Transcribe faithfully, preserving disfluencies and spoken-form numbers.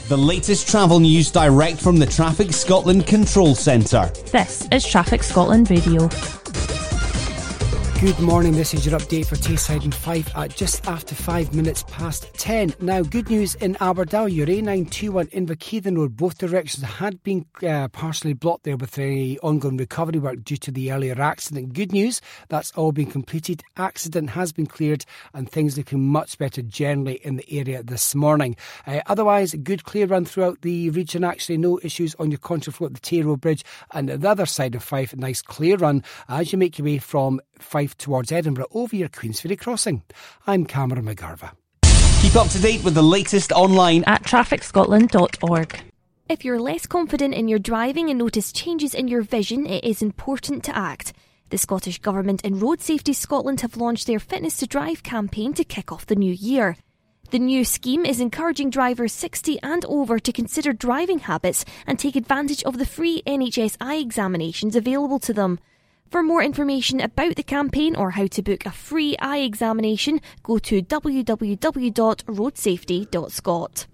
The latest travel news direct from the Traffic Scotland Control Centre. This is Traffic Scotland Radio. Good morning, this is your update for Tayside and Fife at just after five minutes past ten. Now, good news in Aberdour, your A nine twenty-one Inverkeithing Road, both directions had been uh, partially blocked there with the ongoing recovery work due to the earlier accident. Good news, that's all been completed. Accident has been cleared and things looking much better generally in the area this morning. Uh, otherwise, good clear run throughout the region. Actually, no issues on your contraflow at the Tayroe Bridge, and at the other side of Fife, a nice clear run as you make your way from Fife towards Edinburgh over your Queensferry crossing. I'm Cameron McGarva. Keep up to date with the latest online at traffic scotland dot org. If you're less confident in your driving and notice changes in your vision, it is important to act. The Scottish Government and Road Safety Scotland have launched their Fitness to Drive campaign to kick off the new year. The new scheme is encouraging drivers sixty and over to consider driving habits and take advantage of the free N H S eye examinations available to them. For more information about the campaign or how to book a free eye examination, go to w w w dot road safety dot scot.